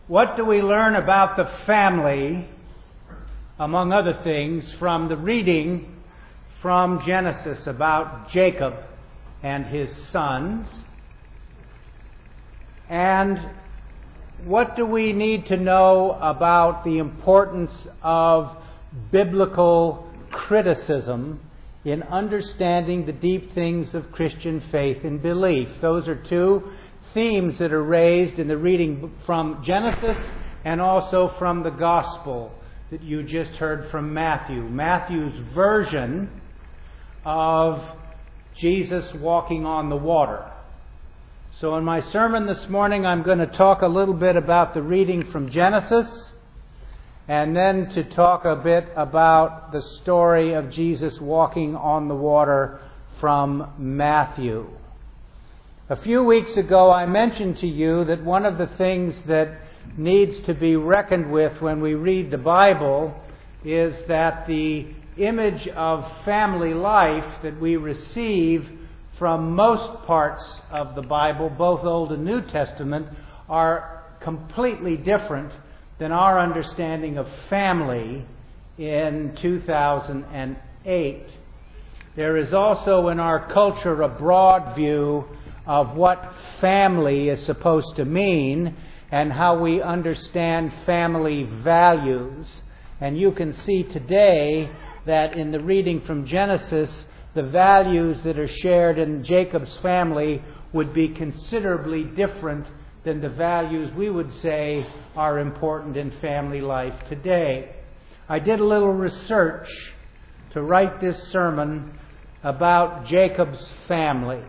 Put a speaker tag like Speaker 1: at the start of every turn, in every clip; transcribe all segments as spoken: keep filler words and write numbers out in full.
Speaker 1: What do we learn about the family, among other things, from the reading from Genesis about Jacob and his sons? And what do we need to know about the importance of biblical criticism in understanding the deep things of Christian faith and belief? Those are two themes that are raised in the reading from Genesis and also from the Gospel that you just heard from Matthew. Matthew's version of Jesus walking on the water. So in my sermon this morning, I'm going to talk a little bit about the reading from Genesis, and then to talk a bit about the story of Jesus walking on the water from Matthew. A few weeks ago, I mentioned to you that one of the things that needs to be reckoned with when we read the Bible is that the image of family life that we receive from most parts of the Bible, both Old and New Testament, are completely different than our understanding of family in two thousand eight. There is also in our culture a broad view of what family is supposed to mean and how we understand family values. And you can see today that in the reading from Genesis, the values that are shared in Jacob's family would be considerably different than the values we would say are important in family life today. I did a little research to write this sermon about Jacob's family.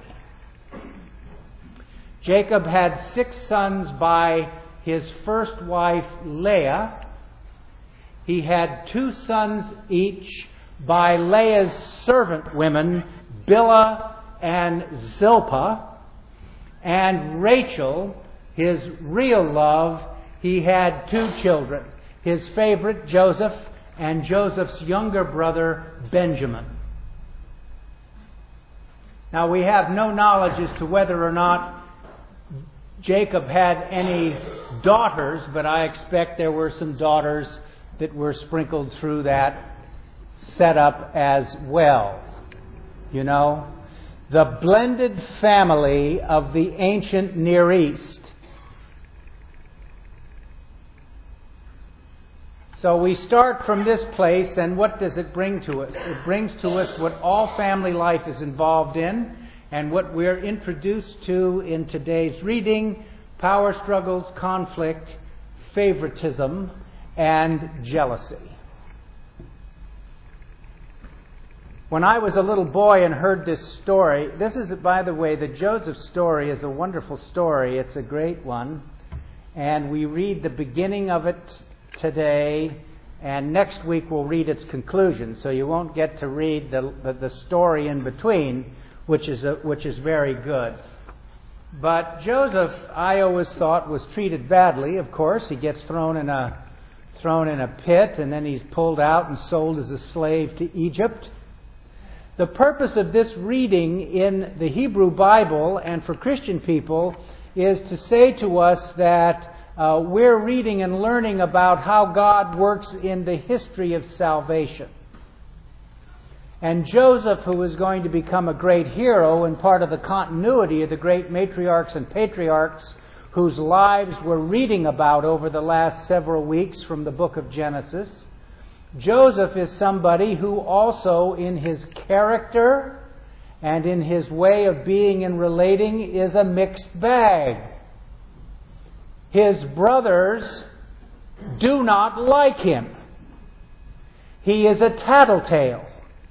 Speaker 1: Jacob had six sons by his first wife, Leah. He had two sons each by Leah's servant women, Bilhah and Zilpah. And Rachel, his real love, he had two children. His favorite, Joseph, and Joseph's younger brother, Benjamin. Now, we have no knowledge as to whether or not Jacob had any daughters, but I expect there were some daughters that were sprinkled through that setup as well. You know, the blended family of the ancient Near East. So we start from this place, and what does it bring to us? It brings to us what all family life is involved in, and what we're introduced to in today's reading: power struggles, conflict, favoritism, and jealousy. When I was a little boy and heard this story, this is, by the way, the Joseph story is a wonderful story. It's a great one. And we read the beginning of it today, and next week we'll read its conclusion. So you won't get to read the, the, the story in between, which is a, which is very good. But Joseph, I always thought, was treated badly. Of course, he gets thrown in a thrown in a pit, and then he's pulled out and sold as a slave to Egypt. The purpose of this reading in the Hebrew Bible and for Christian people is to say to us that uh, we're reading and learning about how God works in the history of salvation. And Joseph, who is going to become a great hero and part of the continuity of the great matriarchs and patriarchs whose lives we're reading about over the last several weeks from the book of Genesis, Joseph is somebody who also in his character and in his way of being and relating is a mixed bag. His brothers do not like him. He is a tattletale.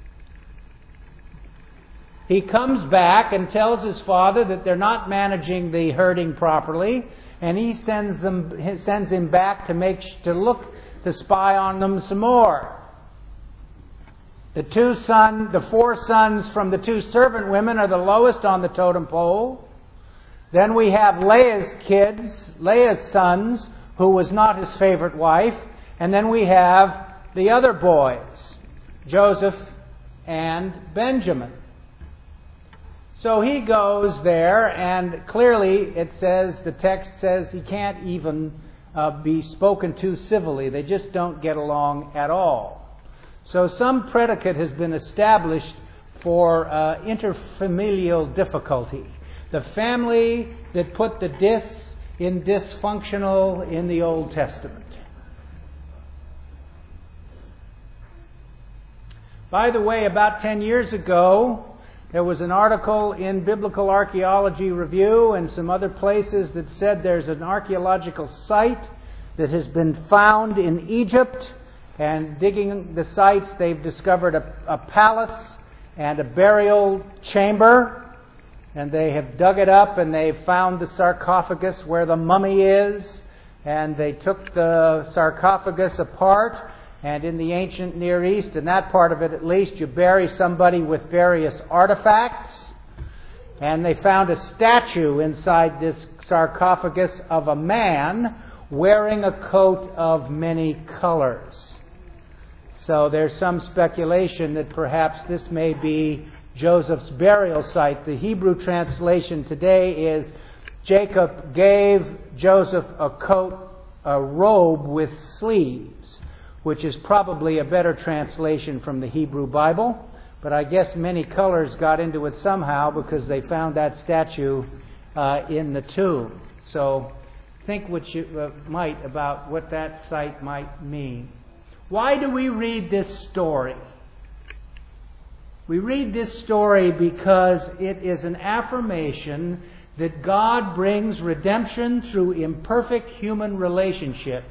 Speaker 1: He comes back and tells his father that they're not managing the herding properly, and he sends them he sends him back to make to look to spy on them some more. The two son, the four sons from the two servant women are the lowest on the totem pole. Then we have Leah's kids, Leah's sons, who was not his favorite wife, and then we have the other boys, Joseph and Benjamin. So he goes there, and clearly it says, the text says he can't even uh, be spoken to civilly. They just don't get along at all. So some predicate has been established for uh, interfamilial difficulty. The family that put the dis in dysfunctional in the Old Testament. By the way, about ten years ago, there was an article in Biblical Archaeology Review and some other places that said there's an archaeological site that has been found in Egypt, and digging the sites, they've discovered a, a palace and a burial chamber, and they have dug it up and they've found the sarcophagus where the mummy is, and they took the sarcophagus apart. And in the ancient Near East, in that part of it at least, you bury somebody with various artifacts. And they found a statue inside this sarcophagus of a man wearing a coat of many colors. So there's some speculation that perhaps this may be Joseph's burial site. The Hebrew translation today is, Jacob gave Joseph a coat, a robe with sleeves, which is probably a better translation from the Hebrew Bible. But I guess many colors got into it somehow because they found that statue uh, in the tomb. So think what you uh, might about what that site might mean. Why do we read this story? We read this story because it is an affirmation that God brings redemption through imperfect human relationships,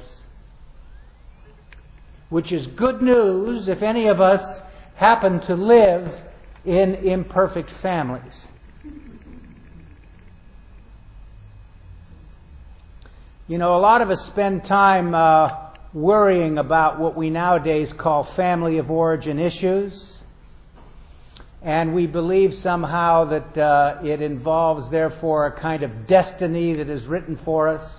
Speaker 1: which is good news if any of us happen to live in imperfect families. You know, a lot of us spend time uh, worrying about what we nowadays call family of origin issues. And we believe somehow that uh, it involves, therefore, a kind of destiny that is written for us.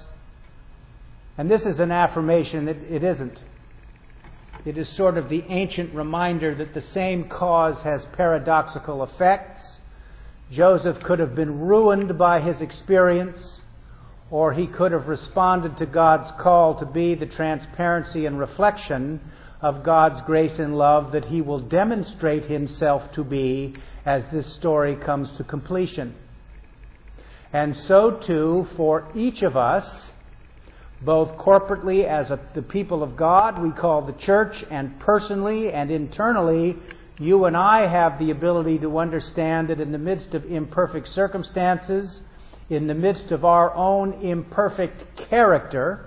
Speaker 1: And this is an affirmation that it isn't. It is sort of the ancient reminder that the same cause has paradoxical effects. Joseph could have been ruined by his experience, or he could have responded to God's call to be the transparency and reflection of God's grace and love that he will demonstrate himself to be as this story comes to completion. And so too, for each of us, both corporately as a, the people of God we call the church, and personally and internally, you and I have the ability to understand that in the midst of imperfect circumstances, in the midst of our own imperfect character,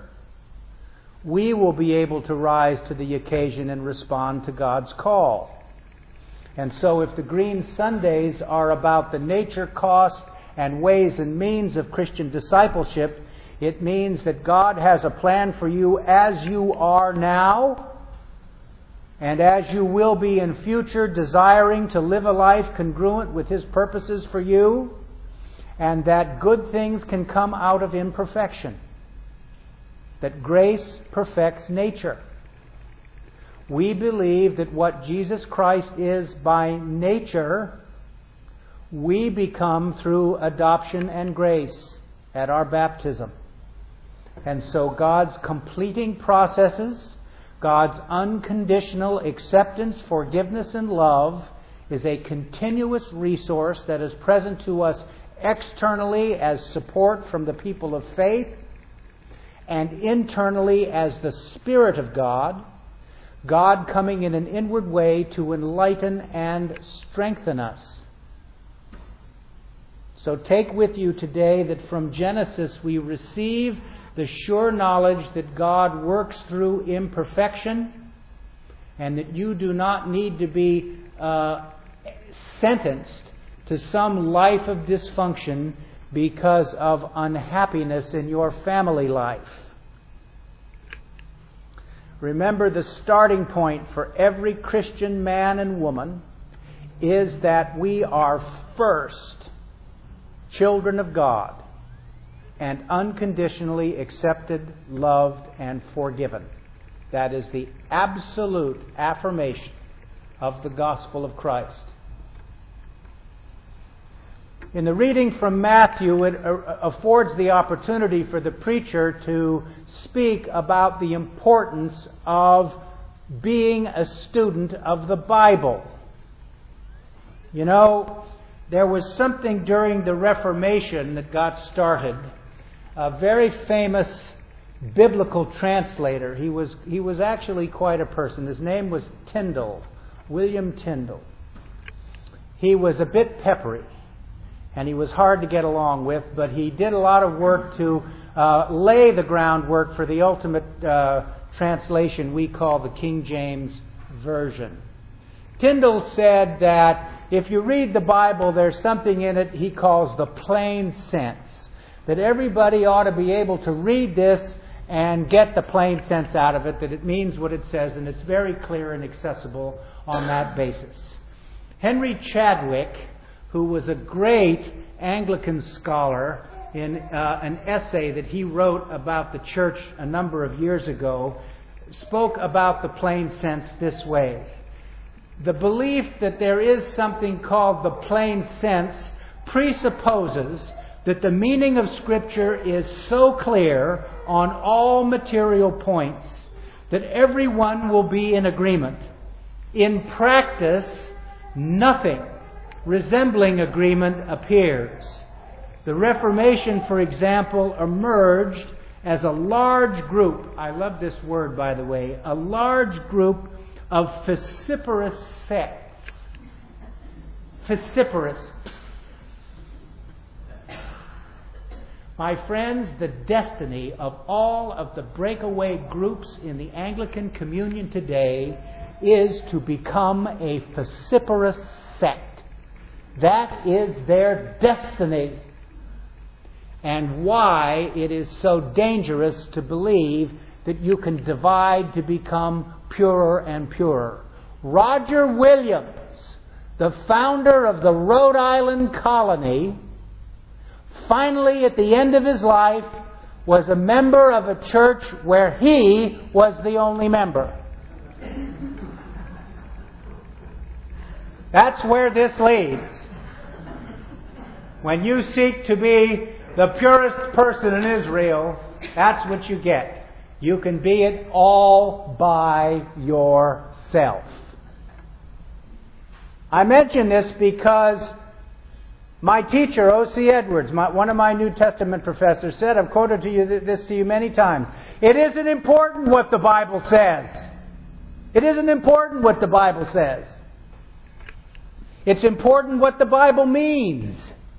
Speaker 1: we will be able to rise to the occasion and respond to God's call. And so if the Green Sundays are about the nature, cost, and ways and means of Christian discipleship, it means that God has a plan for you as you are now, and as you will be in future, desiring to live a life congruent with His purposes for you, and that good things can come out of imperfection. That grace perfects nature. We believe that what Jesus Christ is by nature, we become through adoption and grace at our baptism. And so God's completing processes, God's unconditional acceptance, forgiveness, and love is a continuous resource that is present to us externally as support from the people of faith, and internally as the Spirit of God, God coming in an inward way to enlighten and strengthen us. So take with you today that from Genesis we receive the sure knowledge that God works through imperfection, and that you do not need to be uh, sentenced to some life of dysfunction because of unhappiness in your family life. Remember, the starting point for every Christian man and woman is that we are first children of God and unconditionally accepted, loved, and forgiven. That is the absolute affirmation of the gospel of Christ. In the reading from Matthew, it affords the opportunity for the preacher to speak about the importance of being a student of the Bible. You know, there was something during the Reformation that got started. A very famous biblical translator. He was he was actually quite a person. His name was Tyndale, William Tyndale. He was a bit peppery, and he was hard to get along with, but he did a lot of work to uh, lay the groundwork for the ultimate uh, translation we call the King James Version. Tyndale said that if you read the Bible, there's something in it he calls the plain sense, that everybody ought to be able to read this and get the plain sense out of it, that it means what it says, and it's very clear and accessible on that basis. Henry Chadwick, who was a great Anglican scholar, in uh, an essay that he wrote about the church a number of years ago, spoke about the plain sense this way. The belief that there is something called the plain sense presupposes that the meaning of Scripture is so clear on all material points that everyone will be in agreement. In practice, nothing resembling agreement appears. The Reformation, for example, emerged as a large group, I love this word, by the way, a large group of vociferous sects. Vociferous. My friends, the destiny of all of the breakaway groups in the Anglican Communion today is to become a vociferous sect. That is their destiny. And why it is so dangerous to believe that you can divide to become purer and purer. Roger Williams, the founder of the Rhode Island colony, finally, at the end of his life, was a member of a church where he was the only member. That's where this leads. When you seek to be the purest person in Israel, that's what you get. You can be it all by yourself. I mention this because my teacher, O C Edwards, my, one of my New Testament professors, said, I've quoted to you this to you many times, it isn't important what the Bible says. It isn't important what the Bible says. It's important what the Bible means.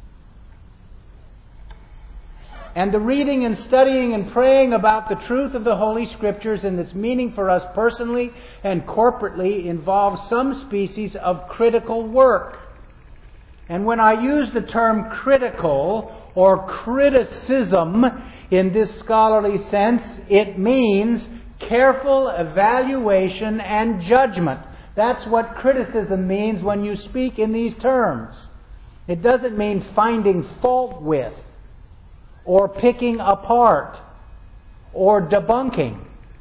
Speaker 1: And the reading and studying and praying about the truth of the Holy Scriptures and its meaning for us personally and corporately involves some species of critical work. And when I use the term critical or criticism in this scholarly sense, it means careful evaluation and judgment. That's what criticism means when you speak in these terms. It doesn't mean finding fault with, or picking apart, or debunking.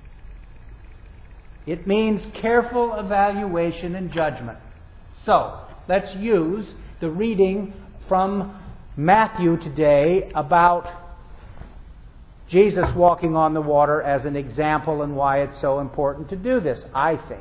Speaker 1: It means careful evaluation and judgment. So, let's use the reading from Matthew today about Jesus walking on the water as an example and why it's so important to do this, I think.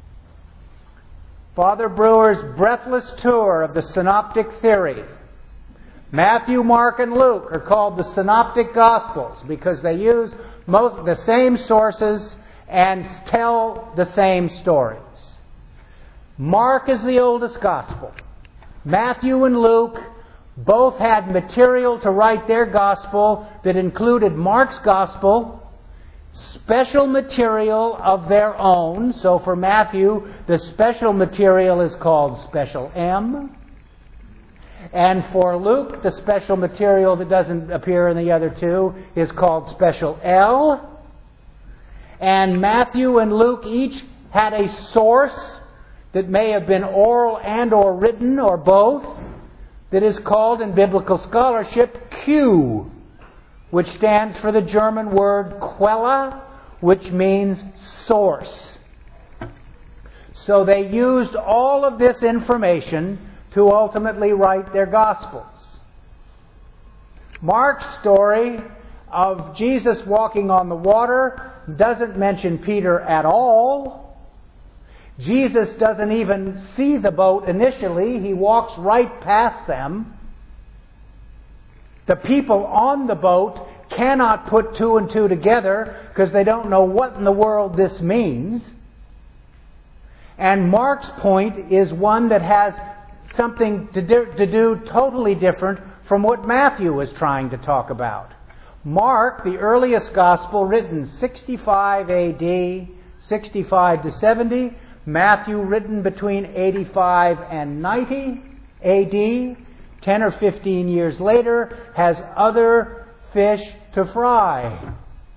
Speaker 1: Father Brewer's breathless tour of the synoptic theory. Matthew, Mark, and Luke are called the synoptic gospels because they use most the same sources and tell the same stories. Mark is the oldest gospel. Matthew and Luke both had material to write their gospel that included Mark's gospel, special material of their own. So for Matthew, the special material is called Special M. And for Luke, the special material that doesn't appear in the other two is called Special L. And Matthew and Luke each had a source that may have been oral and or written or both, that is called in biblical scholarship Q, which stands for the German word Quelle, which means source. So they used all of this information to ultimately write their Gospels. Mark's story of Jesus walking on the water doesn't mention Peter at all. Jesus doesn't even see the boat initially. He walks right past them. The people on the boat cannot put two and two together because they don't know what in the world this means. And Mark's point is one that has something to do, to do totally different from what Matthew is trying to talk about. Mark, the earliest gospel, written sixty-five A D, sixty-five to seventy. Matthew, written between eighty-five and ninety A D, ten or fifteen years later, has other fish to fry.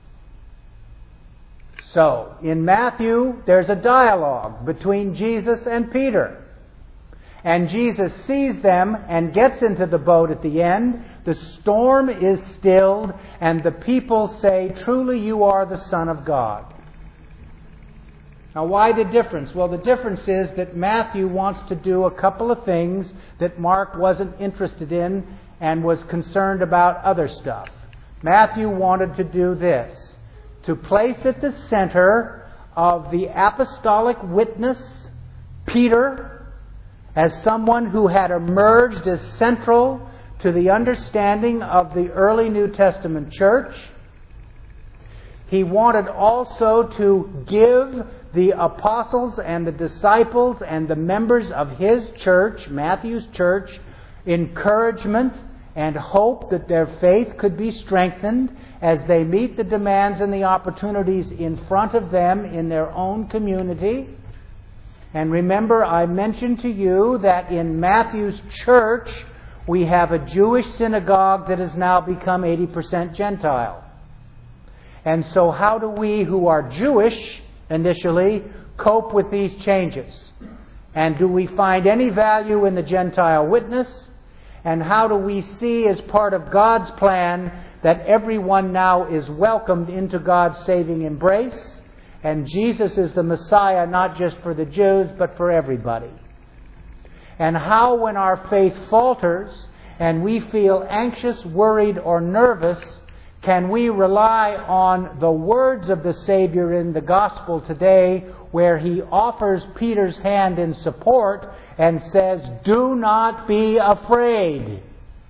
Speaker 1: So, in Matthew, there's a dialogue between Jesus and Peter. And Jesus sees them and gets into the boat at the end. The storm is stilled, and the people say, "Truly you are the Son of God." Now, why the difference? Well, the difference is that Matthew wants to do a couple of things that Mark wasn't interested in and was concerned about other stuff. Matthew wanted to do this, to place at the center of the apostolic witness Peter as someone who had emerged as central to the understanding of the early New Testament church. He wanted also to give the apostles and the disciples and the members of his church, Matthew's church, encouragement and hope that their faith could be strengthened as they meet the demands and the opportunities in front of them in their own community. And remember, I mentioned to you that in Matthew's church, we have a Jewish synagogue that has now become eighty percent Gentile. And so how do we who are Jewish initially cope with these changes? And do we find any value in the Gentile witness? And how do we see as part of God's plan that everyone now is welcomed into God's saving embrace? And Jesus is the Messiah not just for the Jews, but for everybody. And how, when our faith falters and we feel anxious, worried, or nervous, can we rely on the words of the Savior in the Gospel today, where He offers Peter's hand in support and says, "Do not be afraid."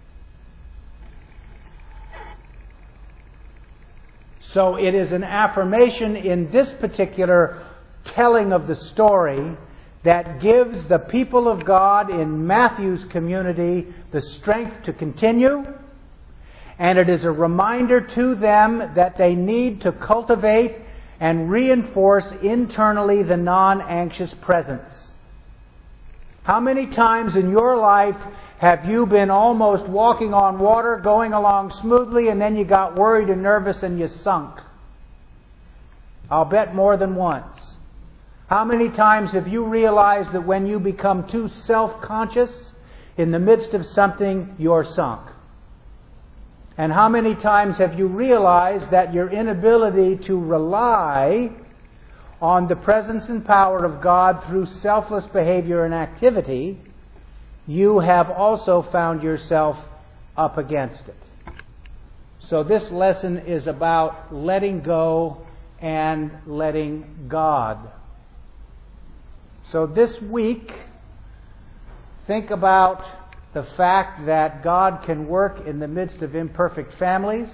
Speaker 1: So it is an affirmation in this particular telling of the story that gives the people of God in Matthew's community the strength to continue. And it is a reminder to them that they need to cultivate and reinforce internally the non-anxious presence. How many times in your life have you been almost walking on water, going along smoothly, and then you got worried and nervous and you sunk? I'll bet more than once. How many times have you realized that when you become too self-conscious in the midst of something, you're sunk? And how many times have you realized that your inability to rely on the presence and power of God through selfless behavior and activity, you have also found yourself up against it? So this lesson is about letting go and letting God. So this week, think about the fact that God can work in the midst of imperfect families,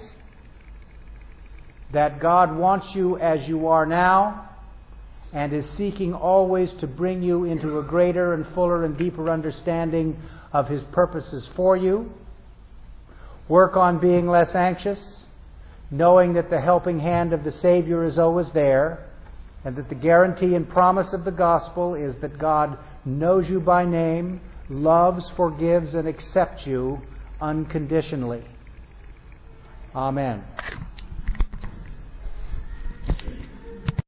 Speaker 1: that God wants you as you are now, and is seeking always to bring you into a greater and fuller and deeper understanding of His purposes for you. Work on being less anxious, knowing that the helping hand of the Savior is always there, and that the guarantee and promise of the gospel is that God knows you by name, loves, forgives, and accepts you unconditionally. Amen.